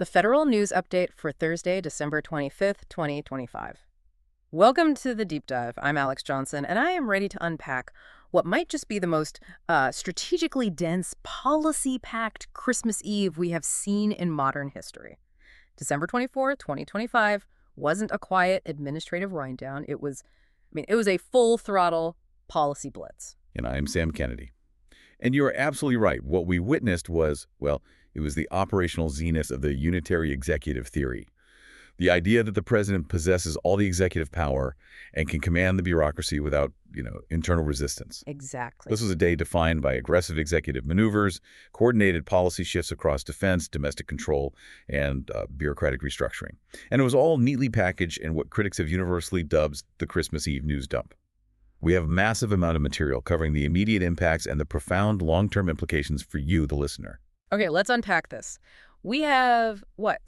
the federal news update for Thursday, December 25th, 2025. Welcome to the Deep Dive. I'm Alex Johnson, and I am ready to unpack what might just be the most strategically dense, policy-packed Christmas Eve we have seen in modern history. December 24th, 2025 wasn't a quiet administrative wind-down. It was a full-throttle policy blitz. And I'm Sam Kennedy. And you're absolutely right. What we witnessed was, well, it was the operational zenith of the unitary executive theory. The idea that the president possesses all the executive power and can command the bureaucracy without, internal resistance. Exactly. This was a day defined by aggressive executive maneuvers, coordinated policy shifts across defense, domestic control, and bureaucratic restructuring. And it was all neatly packaged in what critics have universally dubbed the Christmas Eve news dump. We have a massive amount of material covering the immediate impacts and the profound long-term implications for you, the listener. Okay, let's unpack this. We have,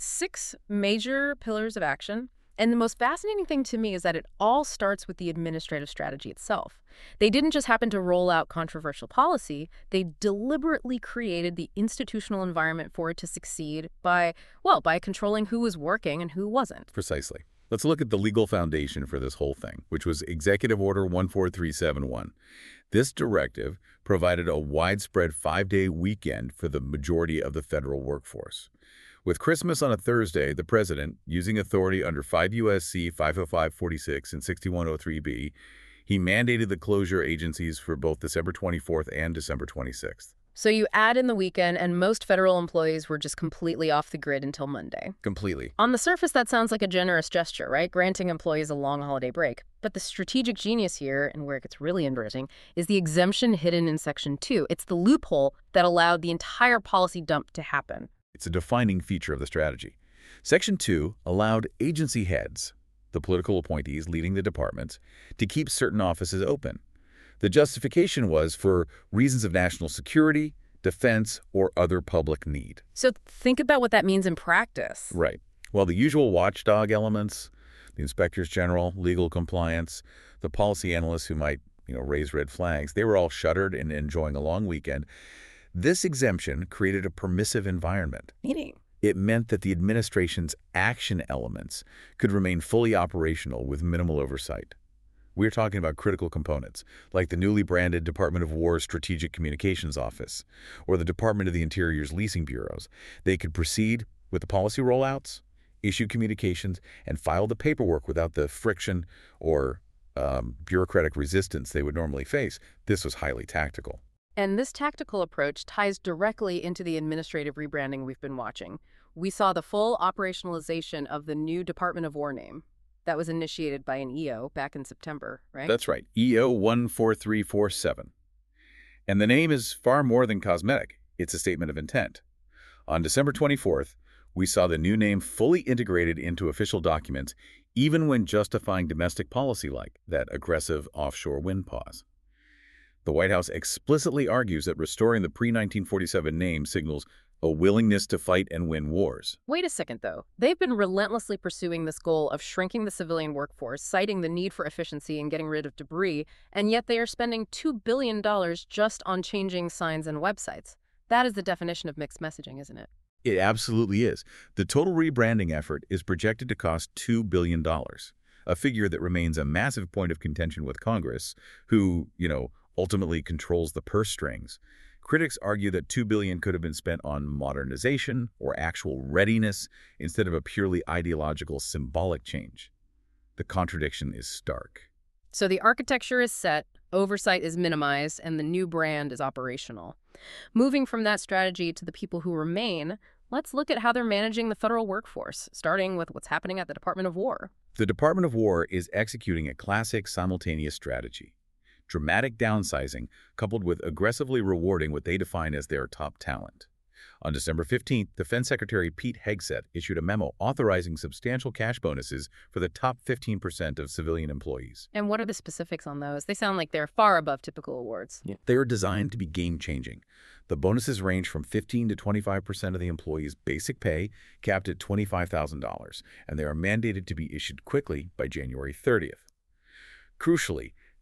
6 major pillars of action. And the most fascinating thing to me is that it all starts with the administrative strategy itself. They didn't just happen to roll out controversial policy. They deliberately created the institutional environment for it to succeed by controlling who was working and who wasn't. Precisely. Let's look at the legal foundation for this whole thing, which was Executive Order 14371. This directive provided a widespread 5-day weekend for the majority of the federal workforce. With Christmas on a Thursday, the president, using authority under 5 U.S.C. 505-46 and 6103b, he mandated the closure agencies for both December 24th and December 26th. So you add in the weekend, and most federal employees were just completely off the grid until Monday. Completely. On the surface, that sounds like a generous gesture, right? Granting employees a long holiday break. But the strategic genius here, and where it gets really interesting, is the exemption hidden in Section 2. It's the loophole that allowed the entire policy dump to happen. It's a defining feature of the strategy. Section 2 allowed agency heads, the political appointees leading the departments, to keep certain offices open. The justification was for reasons of national security, defense, or other public need. So think about what that means in practice. Right. Well, the usual watchdog elements, the inspectors general, legal compliance, the policy analysts who might, raise red flags, they were all shuttered and enjoying a long weekend. This exemption created a permissive environment. Meaning? It meant that the administration's action elements could remain fully operational with minimal oversight. We're talking about critical components, like the newly branded Department of War's Strategic Communications Office or the Department of the Interior's leasing bureaus. They could proceed with the policy rollouts, issue communications, and file the paperwork without the friction or bureaucratic resistance they would normally face. This was highly tactical. And this tactical approach ties directly into the administrative rebranding we've been watching. We saw the full operationalization of the new Department of War name. That was initiated by an EO back in September, right? That's right, EO 14347. And the name is far more than cosmetic. It's a statement of intent. On December 24th, we saw the new name fully integrated into official documents, even when justifying domestic policy like that aggressive offshore wind pause. The White House explicitly argues that restoring the pre-1947 name signals a willingness to fight and win wars. Wait a second, though. They've been relentlessly pursuing this goal of shrinking the civilian workforce, citing the need for efficiency and getting rid of debris, and yet they are spending $2 billion just on changing signs and websites. That is the definition of mixed messaging, isn't it? It absolutely is. The total rebranding effort is projected to cost $2 billion, a figure that remains a massive point of contention with Congress, who, ultimately controls the purse strings. Critics argue that $2 billion could have been spent on modernization or actual readiness instead of a purely ideological, symbolic change. The contradiction is stark. So the architecture is set, oversight is minimized, and the new brand is operational. Moving from that strategy to the people who remain, let's look at how they're managing the federal workforce, starting with what's happening at the Department of War. The Department of War is executing a classic simultaneous strategy. Dramatic downsizing coupled with aggressively rewarding what they define as their top talent. On December 15th, Defense Secretary Pete Hegseth issued a memo authorizing substantial cash bonuses for the top 15% of civilian employees. And what are the specifics on those? They sound like they're far above typical awards. Yeah. They are designed to be game-changing. The bonuses range from 15 to 25% of the employee's basic pay, capped at $25,000, and they are mandated to be issued quickly by January 30th. Crucially,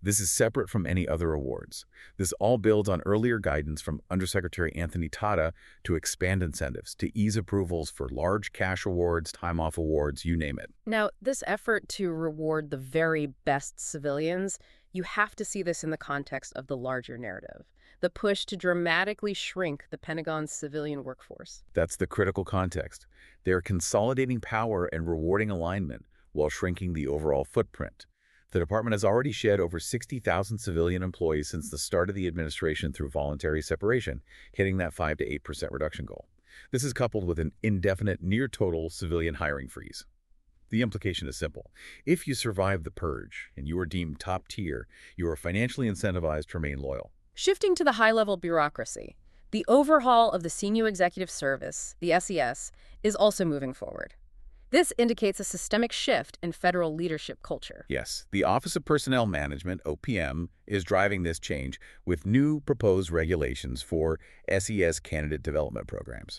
This is separate from any other awards. This all builds on earlier guidance from Undersecretary Anthony Tata to expand incentives, to ease approvals for large cash awards, time-off awards, you name it. Now, this effort to reward the very best civilians, you have to see this in the context of the larger narrative, the push to dramatically shrink the Pentagon's civilian workforce. That's the critical context. They're consolidating power and rewarding alignment while shrinking the overall footprint. The department has already shed over 60,000 civilian employees since the start of the administration through voluntary separation, hitting that 5 to 8% reduction goal. This is coupled with an indefinite, near-total civilian hiring freeze. The implication is simple. If you survive the purge and you are deemed top tier, you are financially incentivized to remain loyal. Shifting to the high-level bureaucracy, the overhaul of the Senior Executive Service, the SES, is also moving forward. This indicates a systemic shift in federal leadership culture. Yes, the Office of Personnel Management, OPM, is driving this change with new proposed regulations for SES candidate development programs.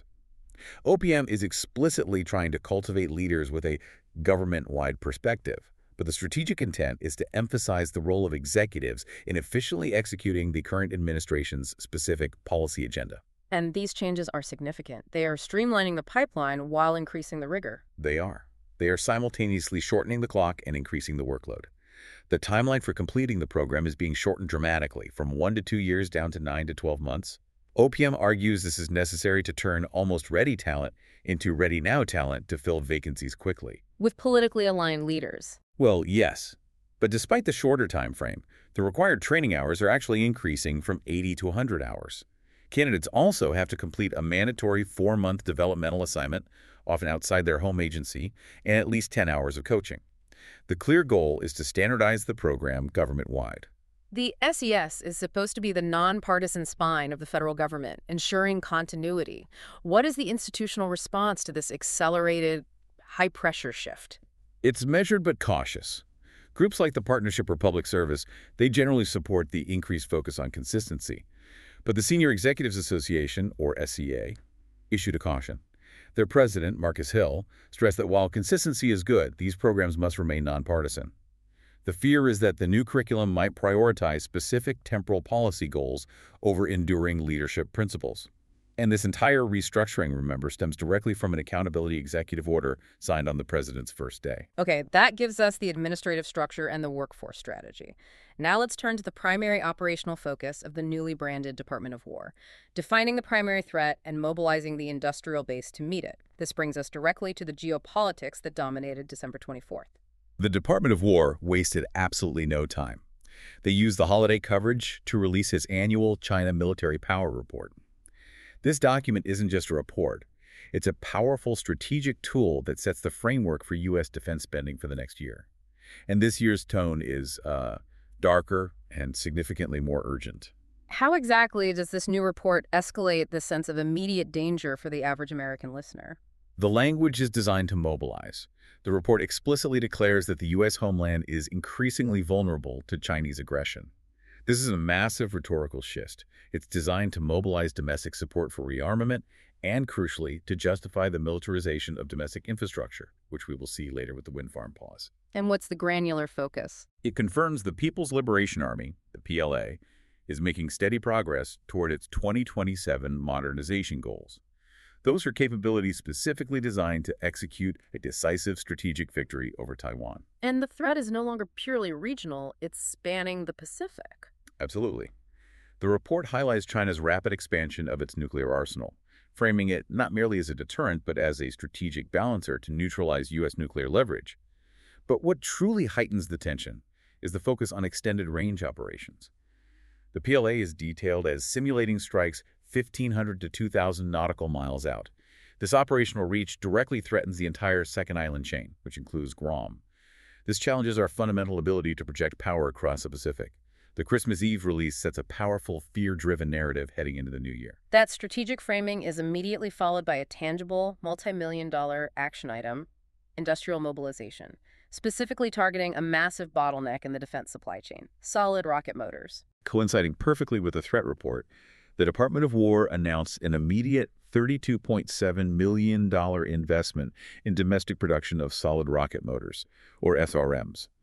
OPM is explicitly trying to cultivate leaders with a government-wide perspective, but the strategic intent is to emphasize the role of executives in efficiently executing the current administration's specific policy agenda. And these changes are significant. They are streamlining the pipeline while increasing the rigor. They are. They are simultaneously shortening the clock and increasing the workload. The timeline for completing the program is being shortened dramatically, from 1 to 2 years down to 9 to 12 months. OPM argues this is necessary to turn almost ready talent into ready-now talent to fill vacancies quickly. With politically aligned leaders. Well, yes. But despite the shorter time frame, the required training hours are actually increasing from 80 to 100 hours. Candidates also have to complete a mandatory 4-month developmental assignment, often outside their home agency, and at least 10 hours of coaching. The clear goal is to standardize the program government-wide. The SES is supposed to be the nonpartisan spine of the federal government, ensuring continuity. What is the institutional response to this accelerated, high-pressure shift? It's measured but cautious. Groups like the Partnership for Public Service, they generally support the increased focus on consistency. But the Senior Executives Association, or SEA, issued a caution. Their president, Marcus Hill, stressed that while consistency is good, these programs must remain nonpartisan. The fear is that the new curriculum might prioritize specific temporal policy goals over enduring leadership principles. And this entire restructuring, remember, stems directly from an accountability executive order signed on the president's first day. Okay, that gives us the administrative structure and the workforce strategy. Now let's turn to the primary operational focus of the newly branded Department of War, defining the primary threat and mobilizing the industrial base to meet it. This brings us directly to the geopolitics that dominated December 24th. The Department of War wasted absolutely no time. They used the holiday coverage to release its annual China Military Power Report. This document isn't just a report. It's a powerful strategic tool that sets the framework for U.S. defense spending for the next year. And this year's tone is darker and significantly more urgent. How exactly does this new report escalate the sense of immediate danger for the average American listener? The language is designed to mobilize. The report explicitly declares that the U.S. homeland is increasingly vulnerable to Chinese aggression. This is a massive rhetorical shift. It's designed to mobilize domestic support for rearmament and, crucially, to justify the militarization of domestic infrastructure, which we will see later with the wind farm pause. And what's the granular focus? It confirms the People's Liberation Army, the PLA, is making steady progress toward its 2027 modernization goals. Those are capabilities specifically designed to execute a decisive strategic victory over Taiwan. And the threat is no longer purely regional, it's spanning the Pacific. Absolutely. The report highlights China's rapid expansion of its nuclear arsenal, framing it not merely as a deterrent but as a strategic balancer to neutralize U.S. nuclear leverage. But what truly heightens the tension is the focus on extended-range operations. The PLA is detailed as simulating strikes 1,500 to 2,000 nautical miles out. This operational reach directly threatens the entire second island chain, which includes Guam. This challenges our fundamental ability to project power across the Pacific. The Christmas Eve release sets a powerful, fear-driven narrative heading into the new year. That strategic framing is immediately followed by a tangible, multi-million-dollar action item, industrial mobilization, specifically targeting a massive bottleneck in the defense supply chain, solid rocket motors. Coinciding perfectly with the threat report, the Department of War announced an immediate $32.7 million investment in domestic production of solid rocket motors, or SRMs.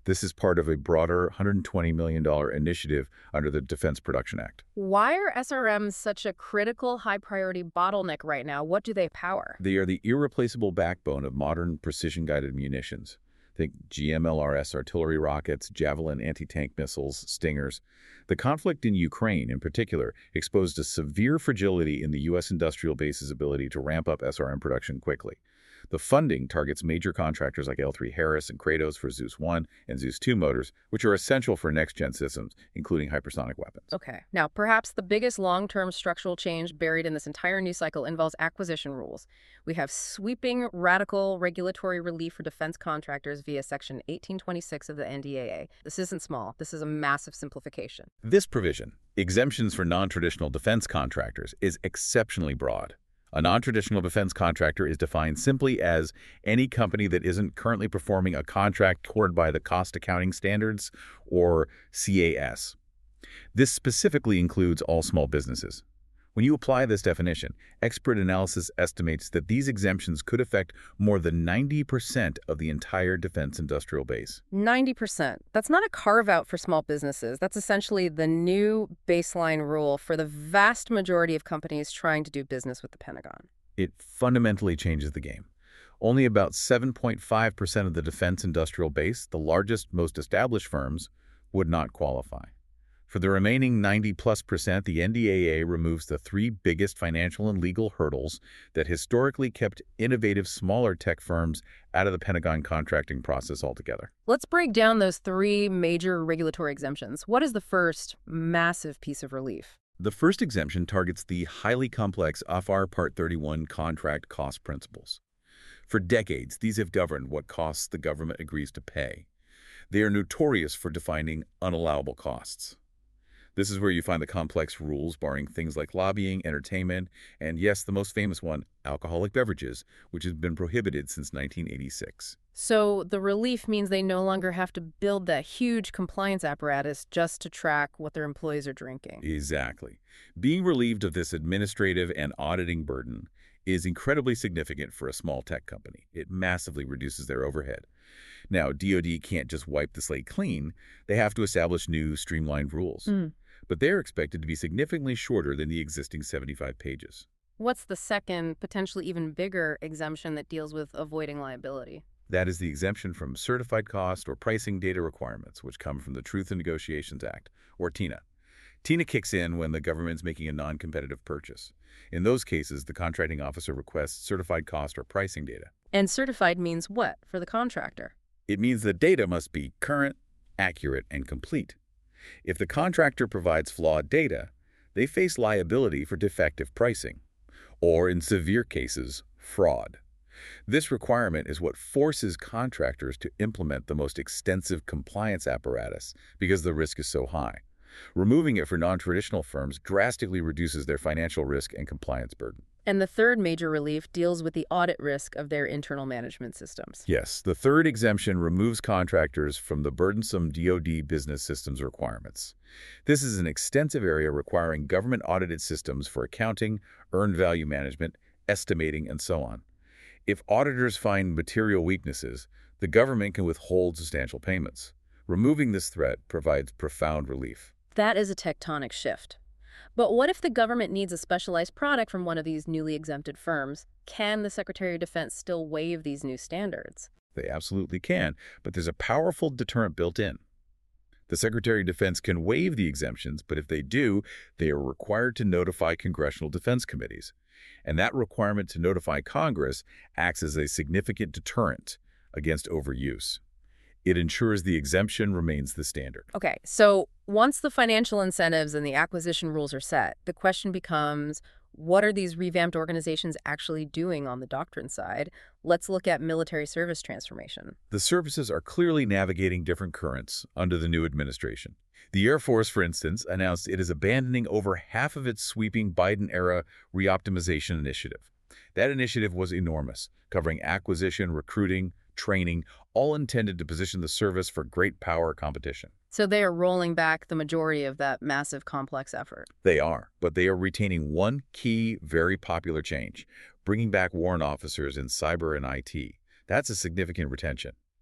This is part of a broader $120 million initiative under the Defense Production Act. Why are SRMs such a critical, high-priority bottleneck right now? What do they power? They are the irreplaceable backbone of modern precision-guided munitions. Think GMLRS artillery rockets, Javelin anti-tank missiles, Stingers. The conflict in Ukraine, in particular, exposed a severe fragility in the U.S. industrial base's ability to ramp up SRM production quickly. The funding targets major contractors like L3Harris and Kratos for Zeus 1 and Zeus 2 motors, which are essential for next-gen systems, including hypersonic weapons. Okay. Now, perhaps the biggest long-term structural change buried in this entire news cycle involves acquisition rules. We have sweeping, radical regulatory relief for defense contractors via Section 1826 of the NDAA. This isn't small. This is a massive simplification. This provision, exemptions for non-traditional defense contractors, is exceptionally broad. A non-traditional defense contractor is defined simply as any company that isn't currently performing a contract covered by the Cost Accounting Standards, or CAS. This specifically includes all small businesses. When you apply this definition, expert analysis estimates that these exemptions could affect more than 90% of the entire defense industrial base. 90%. That's not a carve-out for small businesses. That's essentially the new baseline rule for the vast majority of companies trying to do business with the Pentagon. It fundamentally changes the game. Only about 7.5% of the defense industrial base, the largest, most established firms, would not qualify. For the remaining 90+%, the NDAA removes the three biggest financial and legal hurdles that historically kept innovative smaller tech firms out of the Pentagon contracting process altogether. Let's break down those three major regulatory exemptions. What is the first massive piece of relief? The first exemption targets the highly complex FR Part 31 contract cost principles. For decades, these have governed what costs the government agrees to pay. They are notorious for defining unallowable costs. This is where you find the complex rules barring things like lobbying, entertainment, and yes, the most famous one, alcoholic beverages, which has been prohibited since 1986. So the relief means they no longer have to build that huge compliance apparatus just to track what their employees are drinking. Exactly. Being relieved of this administrative and auditing burden is incredibly significant for a small tech company. It massively reduces their overhead. Now, DoD can't just wipe the slate clean. They have to establish new, streamlined rules. But they're expected to be significantly shorter than the existing 75 pages. What's the second, potentially even bigger exemption that deals with avoiding liability? That is the exemption from certified cost or pricing data requirements, which come from the Truth in Negotiations Act, or TINA. TINA kicks in when the government's making a non-competitive purchase. In those cases, the contracting officer requests certified cost or pricing data. And certified means what for the contractor? It means the data must be current, accurate, and complete. If the contractor provides flawed data, they face liability for defective pricing, or in severe cases, fraud. This requirement is what forces contractors to implement the most extensive compliance apparatus because the risk is so high. Removing it for non-traditional firms drastically reduces their financial risk and compliance burden. And the third major relief deals with the audit risk of their internal management systems. Yes, the third exemption removes contractors from the burdensome DoD business systems requirements. This is an extensive area requiring government-audited systems for accounting, earned value management, estimating, and so on. If auditors find material weaknesses, the government can withhold substantial payments. Removing this threat provides profound relief. That is a tectonic shift. But what if the government needs a specialized product from one of these newly exempted firms? Can the Secretary of Defense still waive these new standards? They absolutely can, but there's a powerful deterrent built in. The Secretary of Defense can waive the exemptions, but if they do, they are required to notify congressional defense committees. And that requirement to notify Congress acts as a significant deterrent against overuse. It ensures the exemption remains the standard. Okay, so once the financial incentives and the acquisition rules are set, the question becomes, what are these revamped organizations actually doing on the doctrine side? Let's look at military service transformation. The services are clearly navigating different currents under the new administration. The Air Force, for instance, announced it is abandoning over half of its sweeping Biden-era reoptimization initiative. That initiative was enormous, covering acquisition, recruiting, training, all intended to position the service for great power competition. So they are rolling back the majority of that massive, complex effort. They are, but they are retaining one key, very popular change, bringing back warrant officers in cyber and IT. That's a significant retention.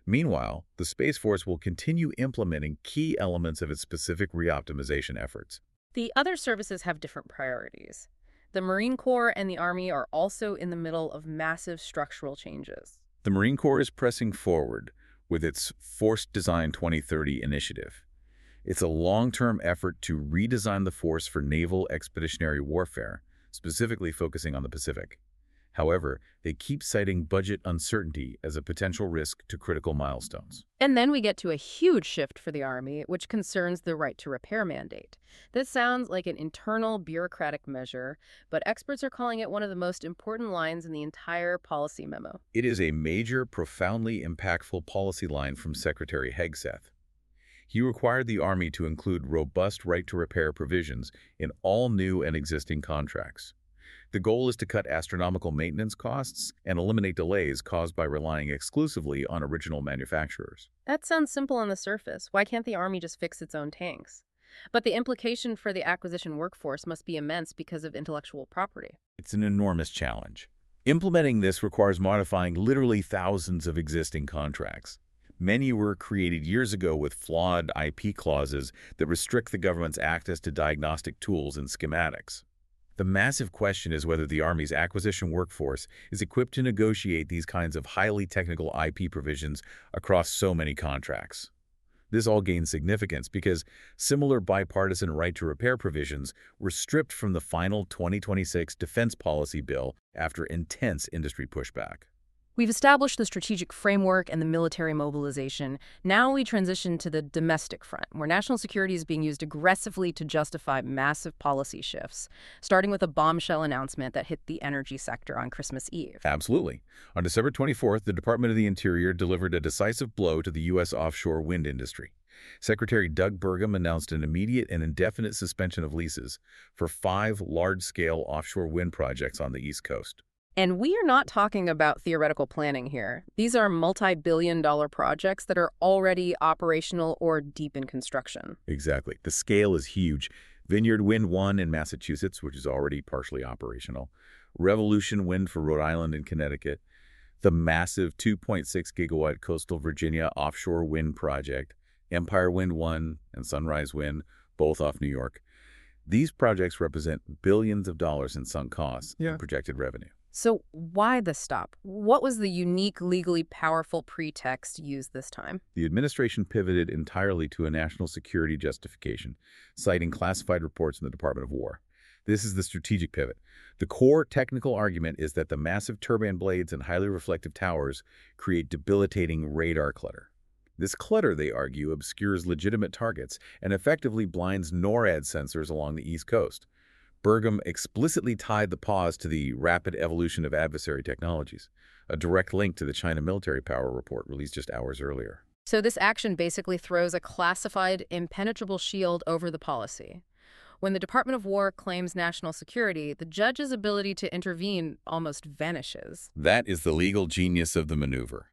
Meanwhile, the Space Force will continue implementing key elements of its specific reoptimization efforts. The other services have different priorities. The Marine Corps and the Army are also in the middle of massive structural changes. The Marine Corps is pressing forward with its Force Design 2030 initiative. It's a long-term effort to redesign the force for naval expeditionary warfare, specifically focusing on the Pacific. However, they keep citing budget uncertainty as a potential risk to critical milestones. And then we get to a huge shift for the Army, which concerns the right to repair mandate. This sounds like an internal bureaucratic measure, but experts are calling it one of the most important lines in the entire policy memo. It is a major, profoundly impactful policy line from Secretary Hegseth. He required the Army to include robust right-to-repair provisions in all new and existing contracts. The goal is to cut astronomical maintenance costs and eliminate delays caused by relying exclusively on original manufacturers. That sounds simple on the surface. Why can't the Army just fix its own tanks? But the implication for the acquisition workforce must be immense because of intellectual property. It's an enormous challenge. Implementing this requires modifying literally thousands of existing contracts. Many were created years ago with flawed IP clauses that restrict the government's access to diagnostic tools and schematics. The massive question is whether the Army's acquisition workforce is equipped to negotiate these kinds of highly technical IP provisions across so many contracts. This all gains significance because similar bipartisan right-to-repair provisions were stripped from the final 2026 defense policy bill after intense industry pushback. We've established the strategic framework and the military mobilization. Now we transition to the domestic front, where national security is being used aggressively to justify massive policy shifts, starting with a bombshell announcement that hit the energy sector on Christmas Eve. Absolutely. On December 24th, the Department of the Interior delivered a decisive blow to the U.S. offshore wind industry. Secretary Doug Burgum announced an immediate and indefinite suspension of leases for 5 large-scale offshore wind projects on the East Coast. And we are not talking about theoretical planning here. These are multi-billion-dollar projects that are already operational or deep in construction. Exactly. The scale is huge. Vineyard Wind 1 in Massachusetts, which is already partially operational. Revolution Wind for Rhode Island and Connecticut. The massive 2.6 gigawatt Coastal Virginia offshore wind project. Empire Wind 1 and Sunrise Wind, both off New York. These projects represent billions of dollars in sunk costs and projected revenue. So why the stop? What was the unique, legally powerful pretext used this time? The administration pivoted entirely to a national security justification, citing classified reports in the Department of War. This is the strategic pivot. The core technical argument is that the massive turbine blades and highly reflective towers create debilitating radar clutter. This clutter, they argue, obscures legitimate targets and effectively blinds NORAD sensors along the East Coast. Burgum explicitly tied the pause to the rapid evolution of adversary technologies, a direct link to the China military power report released just hours earlier. So this action basically throws a classified, impenetrable shield over the policy. When the Department of War claims national security, the judge's ability to intervene almost vanishes. That is the legal genius of the maneuver.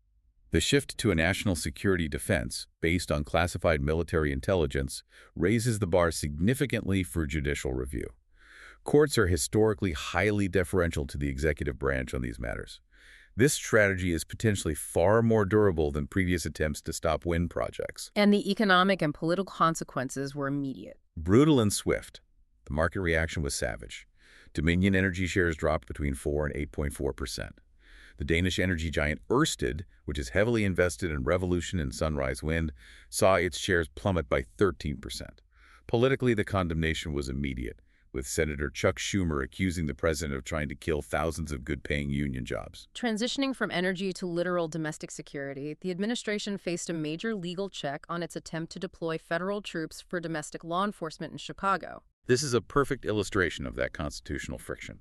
The shift to a national security defense based on classified military intelligence raises the bar significantly for judicial review. Courts are historically highly deferential to the executive branch on these matters. This strategy is potentially far more durable than previous attempts to stop wind projects. And the economic and political consequences were immediate. Brutal and swift. The market reaction was savage. Dominion Energy shares dropped between 4 and 8.4%. The Danish energy giant Ørsted, which is heavily invested in Revolution and Sunrise Wind, saw its shares plummet by 13%. Politically, the condemnation was immediate, with Senator Chuck Schumer accusing the president of trying to kill thousands of good-paying union jobs. Transitioning from energy to literal domestic security, the administration faced a major legal check on its attempt to deploy federal troops for domestic law enforcement in Chicago. This is a perfect illustration of that constitutional friction.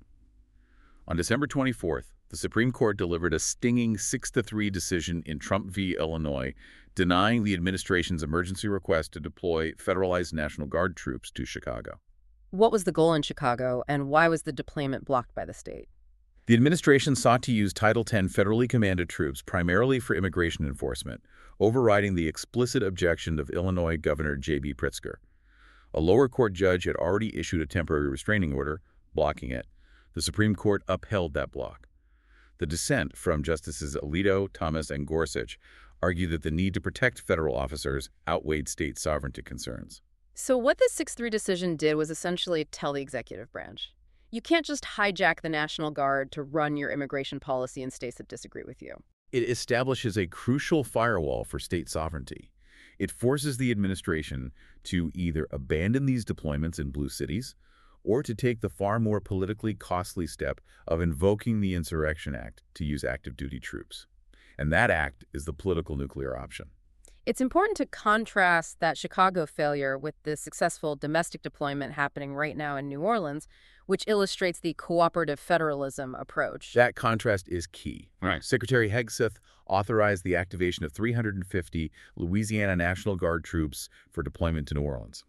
On December 24th, the Supreme Court delivered a stinging 6-3 decision in Trump v. Illinois, denying the administration's emergency request to deploy federalized National Guard troops to Chicago. What was the goal in Chicago, and why was the deployment blocked by the state? The administration sought to use Title X federally commanded troops primarily for immigration enforcement, overriding the explicit objection of Illinois Governor J.B. Pritzker. A lower court judge had already issued a temporary restraining order, blocking it. The Supreme Court upheld that block. The dissent from Justices Alito, Thomas, and Gorsuch argued that the need to protect federal officers outweighed state sovereignty concerns. So what the 6-3 decision did was essentially tell the executive branch, you can't just hijack the National Guard to run your immigration policy in states that disagree with you. It establishes a crucial firewall for state sovereignty. It forces the administration to either abandon these deployments in blue cities or to take the far more politically costly step of invoking the Insurrection Act to use active duty troops. And that act is the political nuclear option. It's important to contrast that Chicago failure with the successful domestic deployment happening right now in New Orleans, which illustrates the cooperative federalism approach. That contrast is key. Right. Secretary Hegseth authorized the activation of 350 Louisiana National Guard troops for deployment to New Orleans.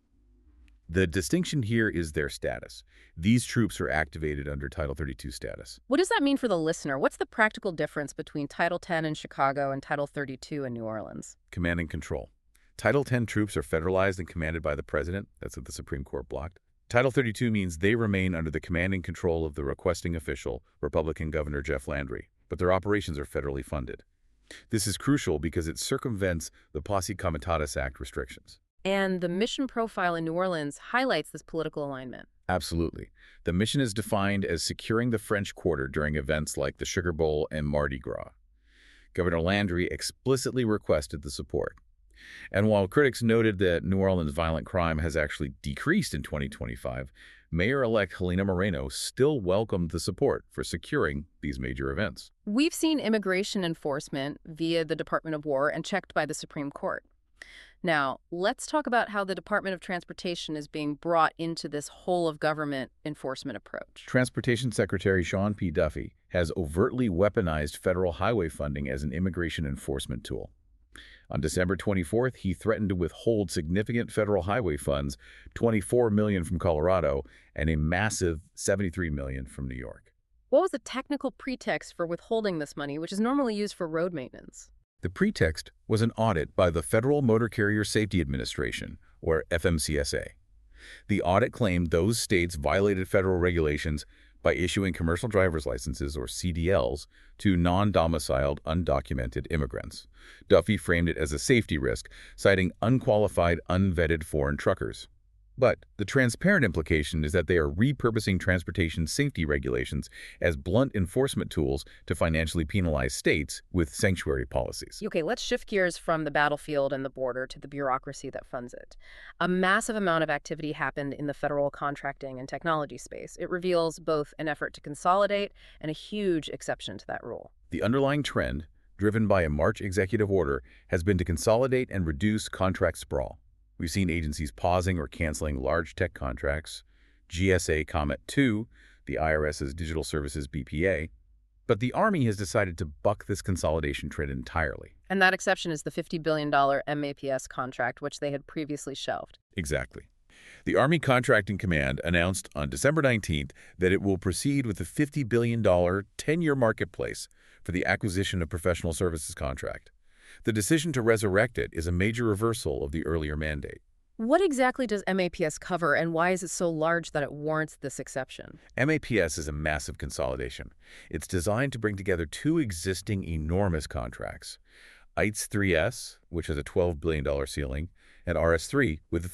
The distinction here is their status. These troops are activated under Title 32 status. What does that mean for the listener? What's the practical difference between Title 10 in Chicago and Title 32 in New Orleans? Command and control. Title 10 troops are federalized and commanded by the president. That's what the Supreme Court blocked. Title 32 means they remain under the command and control of the requesting official, Republican Governor Jeff Landry, but their operations are federally funded. This is crucial because it circumvents the Posse Comitatus Act restrictions. And the mission profile in New Orleans highlights this political alignment. Absolutely. The mission is defined as securing the French Quarter during events like the Sugar Bowl and Mardi Gras. Governor Landry explicitly requested the support. And while critics noted that New Orleans violent crime has actually decreased in 2025, Mayor-elect Helena Moreno still welcomed the support for securing these major events. We've seen immigration enforcement via the Department of War and checked by the Supreme Court. Now, let's talk about how the Department of Transportation is being brought into this whole-of-government enforcement approach. Transportation Secretary Sean P. Duffy has overtly weaponized federal highway funding as an immigration enforcement tool. On December 24th, he threatened to withhold significant federal highway funds, $24 million from Colorado and a massive $73 million from New York. What was the technical pretext for withholding this money, which is normally used for road maintenance? The pretext was an audit by the Federal Motor Carrier Safety Administration, or FMCSA. The audit claimed those states violated federal regulations by issuing commercial driver's licenses, or CDLs, to non-domiciled, undocumented immigrants. Duffy framed it as a safety risk, citing unqualified, unvetted foreign truckers. But the transparent implication is that they are repurposing transportation safety regulations as blunt enforcement tools to financially penalize states with sanctuary policies. Okay, let's shift gears from the battlefield and the border to the bureaucracy that funds it. A massive amount of activity happened in the federal contracting and technology space. It reveals both an effort to consolidate and a huge exception to that rule. The underlying trend, driven by a March executive order, has been to consolidate and reduce contract sprawl. We've seen agencies pausing or canceling large tech contracts, GSA Comet 2, the IRS's Digital Services BPA, but the Army has decided to buck this consolidation trend entirely. And that exception is the $50 billion MAPS contract, which they had previously shelved. Exactly. The Army Contracting Command announced on December 19th that it will proceed with a $50 billion 10-year marketplace for the acquisition of professional services contract. The decision to resurrect it is a major reversal of the earlier mandate. What exactly does MAPS cover, and why is it so large that it warrants this exception? MAPS is a massive consolidation. It's designed to bring together two existing enormous contracts, ITES 3S, which has a $12 billion ceiling, and RS3 with a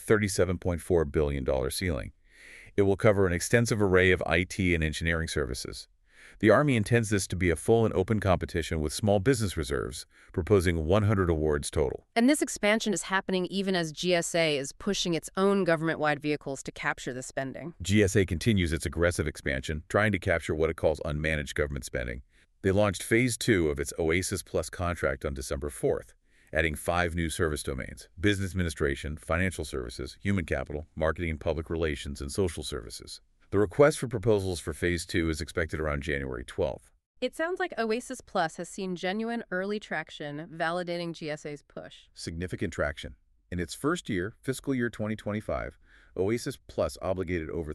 $37.4 billion ceiling. It will cover an extensive array of IT and engineering services. The Army intends this to be a full and open competition with small business reserves, proposing 100 awards total. And this expansion is happening even as GSA is pushing its own government-wide vehicles to capture the spending. GSA continues its aggressive expansion, trying to capture what it calls unmanaged government spending. They launched Phase 2 of its Oasis Plus contract on December 4th, adding 5 new service domains: business administration, financial services, human capital, marketing and public relations, and social services. The request for proposals for Phase 2 is expected around January 12th. It sounds like Oasis Plus has seen genuine early traction, validating GSA's push. Significant traction. In its first year, fiscal year 2025, Oasis Plus obligated over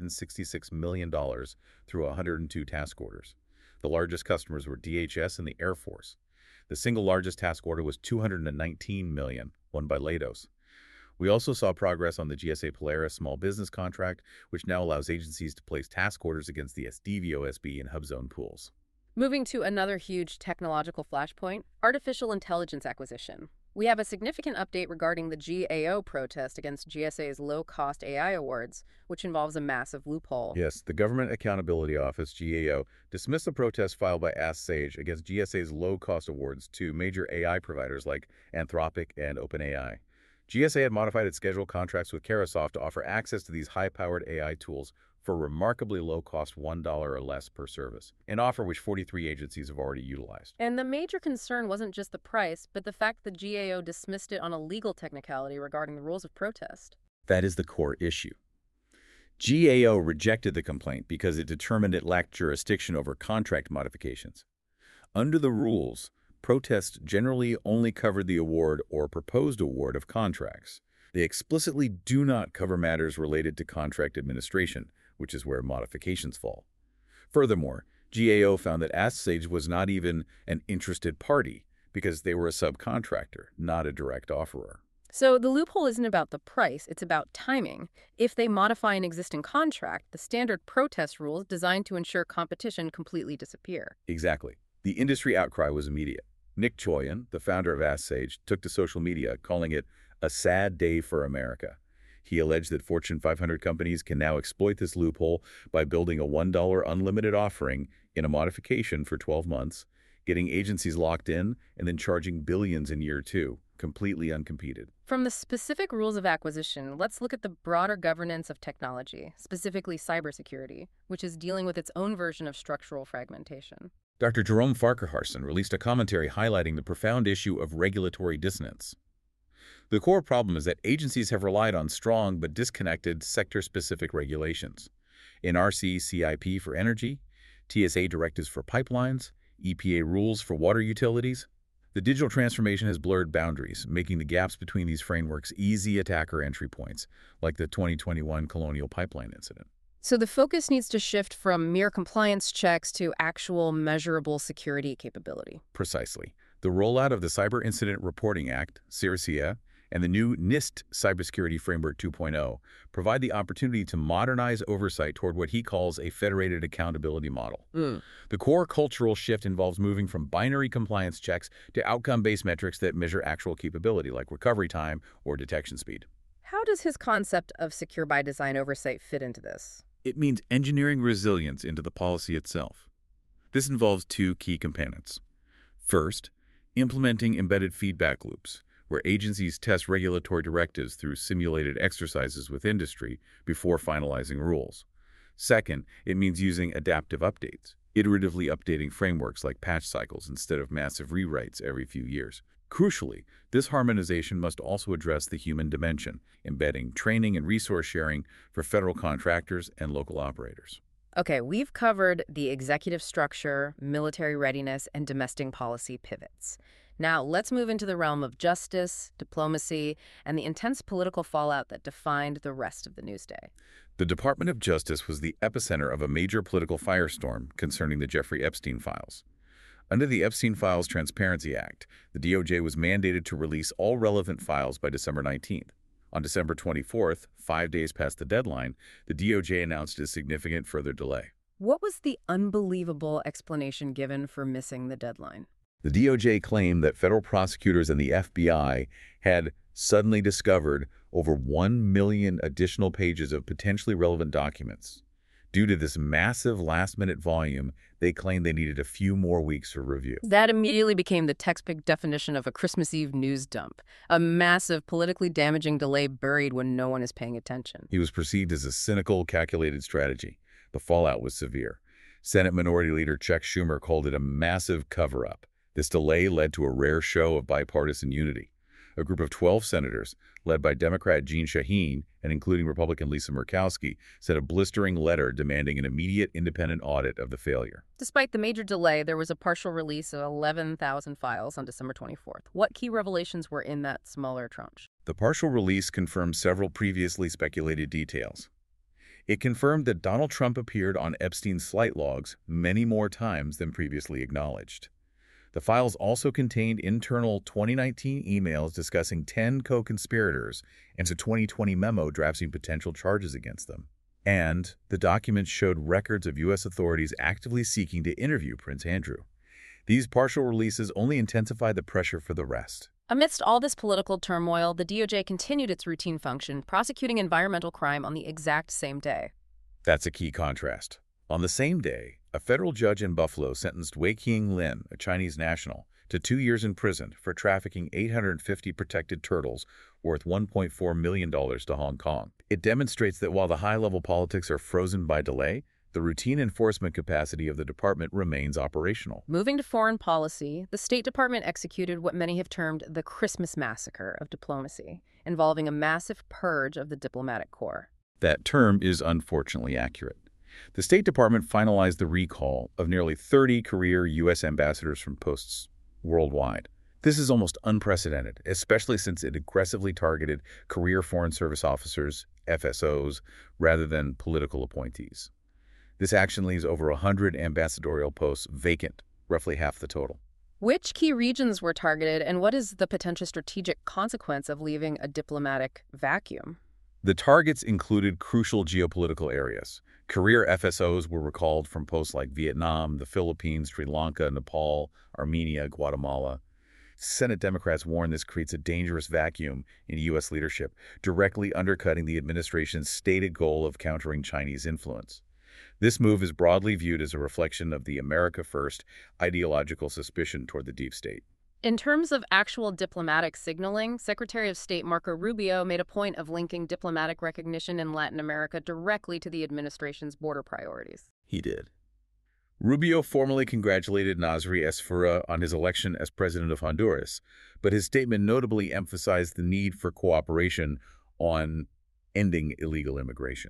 $366 million through 102 task orders. The largest customers were DHS and the Air Force. The single largest task order was $219 million, won by Leidos. We also saw progress on the GSA Polaris small business contract, which now allows agencies to place task orders against the SDVOSB and HubZone pools. Moving to another huge technological flashpoint, artificial intelligence acquisition. We have a significant update regarding the GAO protest against GSA's low-cost AI awards, which involves a massive loophole. Yes, the Government Accountability Office, GAO, dismissed the protest filed by Ask Sage against GSA's low-cost awards to major AI providers like Anthropic and OpenAI. GSA had modified its scheduled contracts with Carahsoft to offer access to these high-powered AI tools for remarkably low cost $1 or less per service, an offer which 43 agencies have already utilized. And the major concern wasn't just the price, but the fact that GAO dismissed it on a legal technicality regarding the rules of protest. That is the core issue. GAO rejected the complaint because it determined it lacked jurisdiction over contract modifications. Under the rules, protests generally only covered the award or proposed award of contracts. They explicitly do not cover matters related to contract administration, which is where modifications fall. Furthermore, GAO found that Ask Sage was not even an interested party because they were a subcontractor, not a direct offerer. So the loophole isn't about the price, it's about timing. If they modify an existing contract, the standard protest rules designed to ensure competition completely disappear. Exactly. The industry outcry was immediate. Nick Choyan, the founder of Ask Sage, took to social media, calling it a sad day for America. He alleged that Fortune 500 companies can now exploit this loophole by building a $1 unlimited offering in a modification for 12 months, getting agencies locked in, and then charging billions in year two, completely uncompeted. From the specific rules of acquisition, let's look at the broader governance of technology, specifically cybersecurity, which is dealing with its own version of structural fragmentation. Dr. Jerome Farquharson released a commentary highlighting the profound issue of regulatory dissonance. The core problem is that agencies have relied on strong but disconnected sector-specific regulations. NRC CIP for energy, TSA directives for pipelines, EPA rules for water utilities. The digital transformation has blurred boundaries, making the gaps between these frameworks easy attacker entry points, like the 2021 Colonial Pipeline incident. So the focus needs to shift from mere compliance checks to actual measurable security capability. Precisely. The rollout of the Cyber Incident Reporting Act, CIRCIA, and the new NIST Cybersecurity Framework 2.0 provide the opportunity to modernize oversight toward what he calls a federated accountability model. The core cultural shift involves moving from binary compliance checks to outcome-based metrics that measure actual capability, like recovery time or detection speed. How does his concept of secure by design oversight fit into this? It means engineering resilience into the policy itself. This involves two key components. First, implementing embedded feedback loops, where agencies test regulatory directives through simulated exercises with industry before finalizing rules. Second, it means using adaptive updates, iteratively updating frameworks like patch cycles instead of massive rewrites every few years. Crucially, this harmonization must also address the human dimension, embedding training and resource sharing for federal contractors and local operators. Okay, we've covered the executive structure, military readiness, and domestic policy pivots. Now, let's move into the realm of justice, diplomacy, and the intense political fallout that defined the rest of the news day. The Department of Justice was the epicenter of a major political firestorm concerning the Jeffrey Epstein files. Under the Epstein Files Transparency Act, the DOJ was mandated to release all relevant files by December 19th. On December 24th, 5 days past the deadline, the DOJ announced a significant further delay. What was the unbelievable explanation given for missing the deadline? The DOJ claimed that federal prosecutors and the FBI had suddenly discovered over 1 million additional pages of potentially relevant documents. Due to this massive last-minute volume, they claimed they needed a few more weeks for review. That immediately became the textbook definition of a Christmas Eve news dump, a massive, politically damaging delay buried when no one is paying attention. It was perceived as a cynical, calculated strategy. The fallout was severe. Senate Minority Leader Chuck Schumer called it a massive cover-up. This delay led to a rare show of bipartisan unity. A group of 12 senators, led by Democrat Jeanne Shaheen and including Republican Lisa Murkowski, sent a blistering letter demanding an immediate independent audit of the failure. Despite the major delay, there was a partial release of 11,000 files on December 24th. What key revelations were in that smaller tranche? The partial release confirmed several previously speculated details. It confirmed that Donald Trump appeared on Epstein's flight logs many more times than previously acknowledged. The files also contained internal 2019 emails discussing 10 co-conspirators and a 2020 memo drafting potential charges against them. And the documents showed records of U.S. authorities actively seeking to interview Prince Andrew. These partial releases only intensified the pressure for the rest. Amidst all this political turmoil, the DOJ continued its routine function, prosecuting environmental crime on the exact same day. That's a key contrast. On the same day, a federal judge in Buffalo sentenced Wei King Lin, a Chinese national, to 2 years in prison for trafficking 850 protected turtles worth $1.4 million to Hong Kong. It demonstrates that while the high-level politics are frozen by delay, the routine enforcement capacity of the department remains operational. Moving to foreign policy, the State Department executed what many have termed the Christmas massacre of diplomacy, involving a massive purge of the diplomatic corps. That term is unfortunately accurate. The State Department finalized the recall of nearly 30 career U.S. ambassadors from posts worldwide. This is almost unprecedented, especially since it aggressively targeted career Foreign Service officers, FSOs, rather than political appointees. This action leaves over 100 ambassadorial posts vacant, roughly half the total. Which key regions were targeted, and what is the potential strategic consequence of leaving a diplomatic vacuum? The targets included crucial geopolitical areas. Career FSOs were recalled from posts like Vietnam, the Philippines, Sri Lanka, Nepal, Armenia, Guatemala. Senate Democrats warn this creates a dangerous vacuum in U.S. leadership, directly undercutting the administration's stated goal of countering Chinese influence. This move is broadly viewed as a reflection of the America First ideological suspicion toward the deep state. In terms of actual diplomatic signaling, Secretary of State Marco Rubio made a point of linking diplomatic recognition in Latin America directly to the administration's border priorities. He did. Rubio formally congratulated Nasri Esfura on his election as president of Honduras, but his statement notably emphasized the need for cooperation on ending illegal immigration.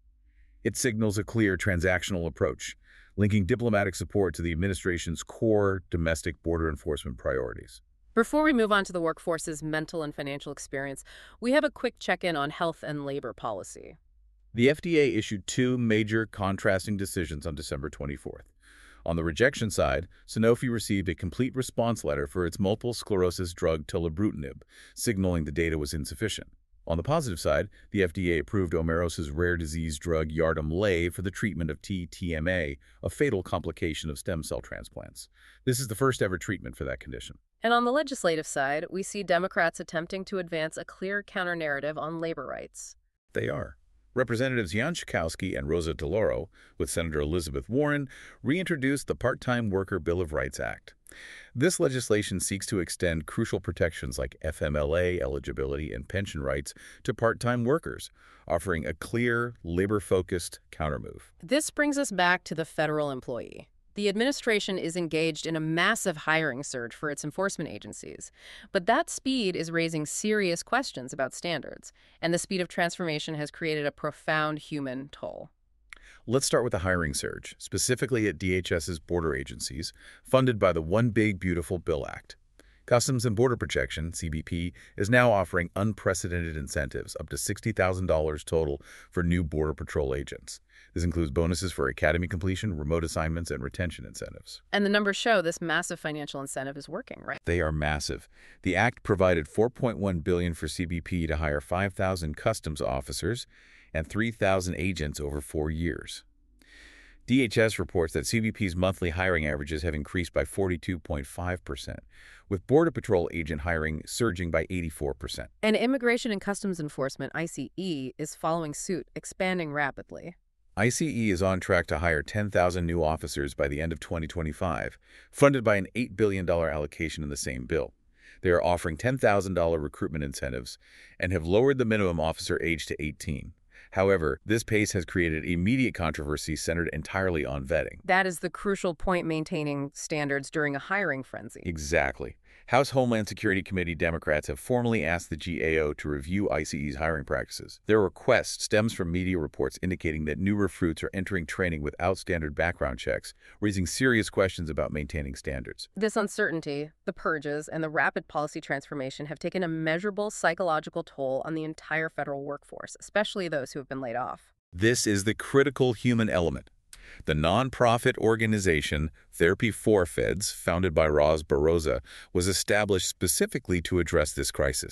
It signals a clear transactional approach, linking diplomatic support to the administration's core domestic border enforcement priorities. Before we move on to the workforce's mental and financial experience, we have a quick check-in on health and labor policy. The FDA issued 2 major contrasting decisions on December 24th. On the rejection side, Sanofi received a complete response letter for its multiple sclerosis drug tolebrutinib, signaling the data was insufficient. On the positive side, the FDA approved Omeros' rare disease drug Yardimlay for the treatment of TTMA, a fatal complication of stem cell transplants. This is the first ever treatment for that condition. And on the legislative side, we see Democrats attempting to advance a clear counter-narrative on labor rights. They are. Representatives Jan Schakowsky and Rosa DeLauro, with Senator Elizabeth Warren, reintroduced the Part-Time Worker Bill of Rights Act. This legislation seeks to extend crucial protections like FMLA eligibility and pension rights to part-time workers, offering a clear, labor-focused countermove. This brings us back to the federal employee. The administration is engaged in a massive hiring surge for its enforcement agencies, but that speed is raising serious questions about standards, and the speed of transformation has created a profound human toll. Let's start with the hiring surge, specifically at DHS's border agencies, funded by the One Big Beautiful Bill Act. Customs and Border Protection, CBP, is now offering unprecedented incentives, up to $60,000 total for new Border Patrol agents. This includes bonuses for academy completion, remote assignments, and retention incentives. And the numbers show this massive financial incentive is working, right? They are massive. The Act provided $4.1 billion for CBP to hire 5,000 customs officers and 3,000 agents over 4 years. DHS reports that CBP's monthly hiring averages have increased by 42.5%, with Border Patrol agent hiring surging by 84%. And Immigration and Customs Enforcement, ICE, is following suit, expanding rapidly. ICE is on track to hire 10,000 new officers by the end of 2025, funded by an $8 billion allocation in the same bill. They are offering $10,000 recruitment incentives and have lowered the minimum officer age to 18. However, this pace has created immediate controversy centered entirely on vetting. That is the crucial point, maintaining standards during a hiring frenzy. Exactly. House Homeland Security Committee Democrats have formally asked the GAO to review ICE's hiring practices. Their request stems from media reports indicating that new recruits are entering training without standard background checks, raising serious questions about maintaining standards. This uncertainty, the purges, and the rapid policy transformation have taken a measurable psychological toll on the entire federal workforce, especially those who have been laid off. This is the critical human element. The nonprofit organization Therapy for Feds, founded by Roz Barroza, was established specifically to address this crisis.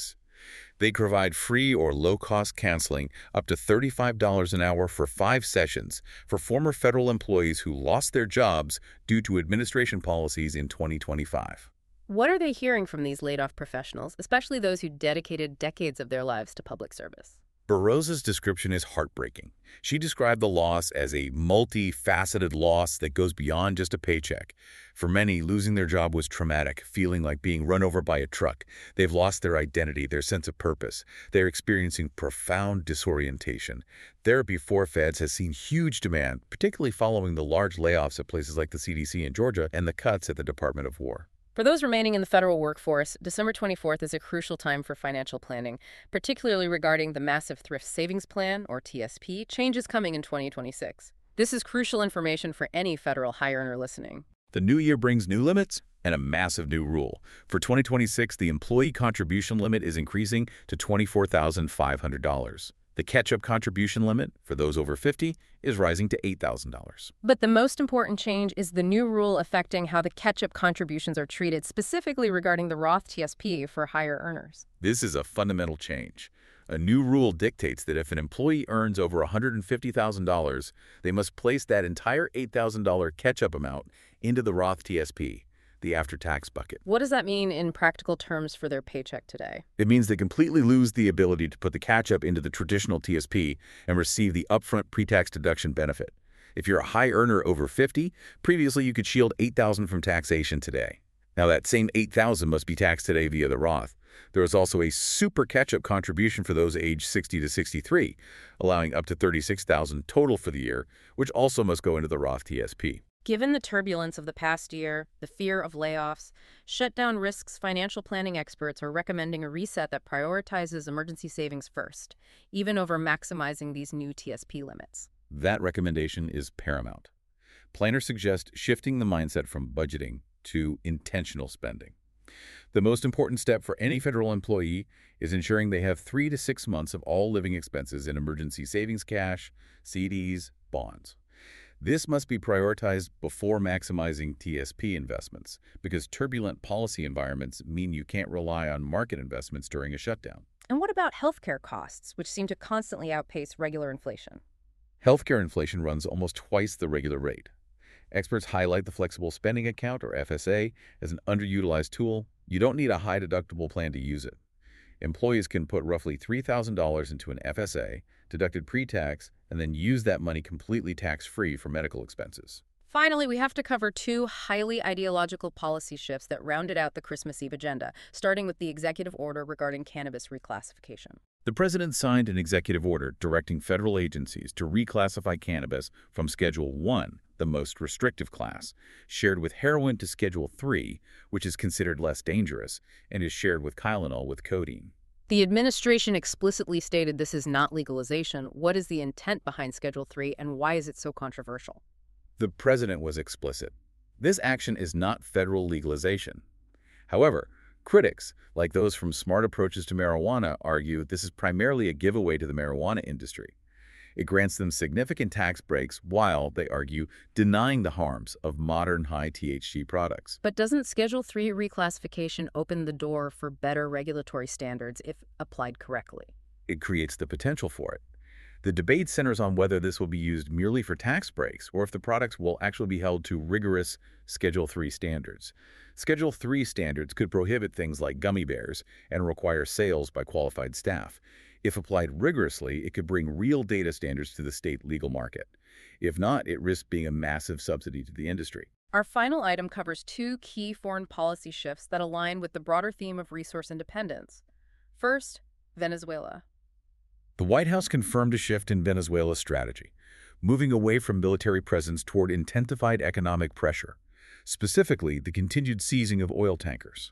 They provide free or low-cost counseling up to $35 an hour for 5 sessions for former federal employees who lost their jobs due to administration policies in 2025. What are they hearing from these laid-off professionals, especially those who dedicated decades of their lives to public service? Burroughs' description is heartbreaking. She described the loss as a multifaceted loss that goes beyond just a paycheck. For many, losing their job was traumatic, feeling like being run over by a truck. They've lost their identity, their sense of purpose. They're experiencing profound disorientation. Therapy for feds has seen huge demand, particularly following the large layoffs at places like the CDC in Georgia and the cuts at the Department of War. For those remaining in the federal workforce, December 24th is a crucial time for financial planning, particularly regarding the Massive Thrift Savings Plan, or TSP, changes coming in 2026. This is crucial information for any federal high earner listening. The new year brings new limits and a massive new rule. For 2026, the employee contribution limit is increasing to $24,500. The catch-up contribution limit for those over 50 is rising to $8,000. But the most important change is the new rule affecting how the catch-up contributions are treated, specifically regarding the Roth TSP for higher earners. This is a fundamental change. A new rule dictates that if an employee earns over $150,000, they must place that entire $8,000 catch-up amount into the Roth TSP, the after-tax bucket. What does that mean in practical terms for their paycheck today? It means they completely lose the ability to put the catch-up into the traditional TSP and receive the upfront pre-tax deduction benefit. If you're a high earner over 50, previously you could shield $8,000 from taxation today. Now that same $8,000 must be taxed today via the Roth. There is also a super catch-up contribution for those aged 60 to 63, allowing up to $36,000 total for the year, which also must go into the Roth TSP. Given the turbulence of the past year, the fear of layoffs, shutdown risks, financial planning experts are recommending a reset that prioritizes emergency savings first, even over maximizing these new TSP limits. That recommendation is paramount. Planners suggest shifting the mindset from budgeting to intentional spending. The most important step for any federal employee is ensuring they have 3 to 6 months of all living expenses in emergency savings cash, CDs, bonds. This must be prioritized before maximizing TSP investments, because turbulent policy environments mean you can't rely on market investments during a shutdown. And what about healthcare costs, which seem to constantly outpace regular inflation? Healthcare inflation runs almost twice the regular rate. Experts highlight the Flexible Spending Account, or FSA, as an underutilized tool. You don't need a high-deductible plan to use it. Employees can put roughly $3,000 into an FSA, deducted pre-tax, and then use that money completely tax-free for medical expenses. Finally, we have to cover 2 highly ideological policy shifts that rounded out the Christmas Eve agenda, starting with the executive order regarding cannabis reclassification. The president signed an executive order directing federal agencies to reclassify cannabis from Schedule 1, the most restrictive class, shared with heroin, to Schedule 3, which is considered less dangerous, and is shared with Tylenol with codeine. The administration explicitly stated this is not legalization. What is the intent behind Schedule 3, and why is it so controversial? The president was explicit. This action is not federal legalization. However, critics, like those from Smart Approaches to Marijuana, argue this is primarily a giveaway to the marijuana industry. It grants them significant tax breaks while, they argue, denying the harms of modern high-THC products. But doesn't Schedule 3 reclassification open the door for better regulatory standards if applied correctly? It creates the potential for it. The debate centers on whether this will be used merely for tax breaks or if the products will actually be held to rigorous Schedule 3 standards. Schedule 3 standards could prohibit things like gummy bears and require sales by qualified staff. If applied rigorously, it could bring real data standards to the state legal market. If not, it risks being a massive subsidy to the industry. Our final item covers 2 key foreign policy shifts that align with the broader theme of resource independence. First, Venezuela. The White House confirmed a shift in Venezuela's strategy, moving away from military presence toward intensified economic pressure, specifically the continued seizing of oil tankers.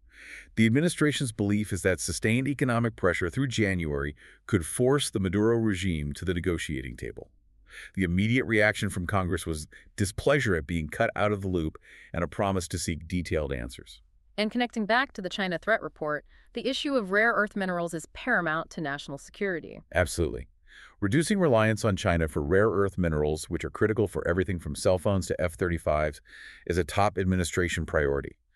The administration's belief is that sustained economic pressure through January could force the Maduro regime to the negotiating table. The immediate reaction from Congress was displeasure at being cut out of the loop and a promise to seek detailed answers. And connecting back to the China Threat Report, the issue of rare earth minerals is paramount to national security. Absolutely. Reducing reliance on China for rare earth minerals, which are critical for everything from cell phones to F-35s, is a top administration priority.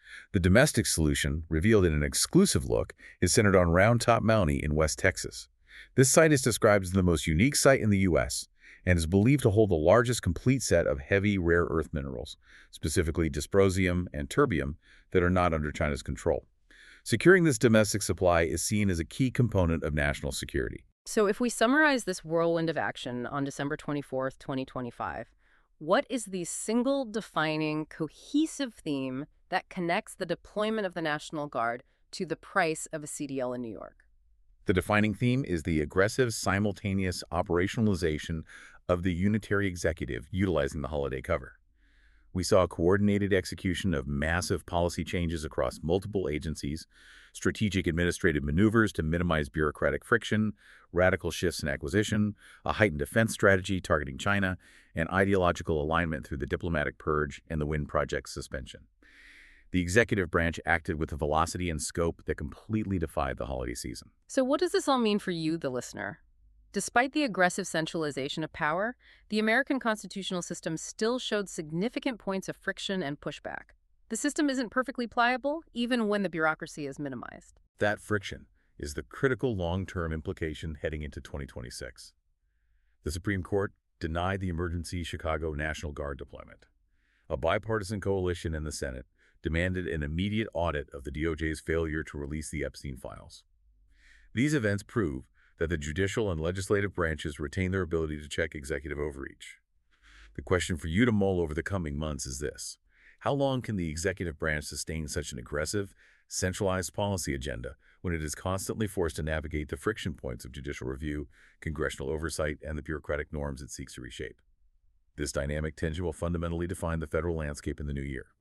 The domestic solution, revealed in an exclusive look, is centered on Round Top Mountain in West Texas. This site is described as the most unique site in the U.S. and is believed to hold the largest complete set of heavy rare earth minerals, specifically dysprosium and terbium, that are not under China's control. Securing this domestic supply is seen as a key component of national security. So if we summarize this whirlwind of action on December 24th, 2025, what is the single defining cohesive theme that connects the deployment of the National Guard to the price of a CDL in New York? The defining theme is the aggressive, simultaneous operationalization of the unitary executive utilizing the holiday cover. We saw a coordinated execution of massive policy changes across multiple agencies, strategic administrative maneuvers to minimize bureaucratic friction, radical shifts in acquisition, a heightened defense strategy targeting China, and ideological alignment through the diplomatic purge and the Wind Project suspension. The executive branch acted with a velocity and scope that completely defied the holiday season. So what does this all mean for you, the listener? Despite the aggressive centralization of power, the American constitutional system still showed significant points of friction and pushback. The system isn't perfectly pliable, even when the bureaucracy is minimized. That friction is the critical long-term implication heading into 2026. The Supreme Court denied the emergency Chicago National Guard deployment. A bipartisan coalition in the Senate demanded an immediate audit of the DOJ's failure to release the Epstein files. These events prove that the judicial and legislative branches retain their ability to check executive overreach. The question for you to mull over the coming months is this: how long can the executive branch sustain such an aggressive, centralized policy agenda when it is constantly forced to navigate the friction points of judicial review, congressional oversight, and the bureaucratic norms it seeks to reshape? This dynamic tension will fundamentally define the federal landscape in the new year.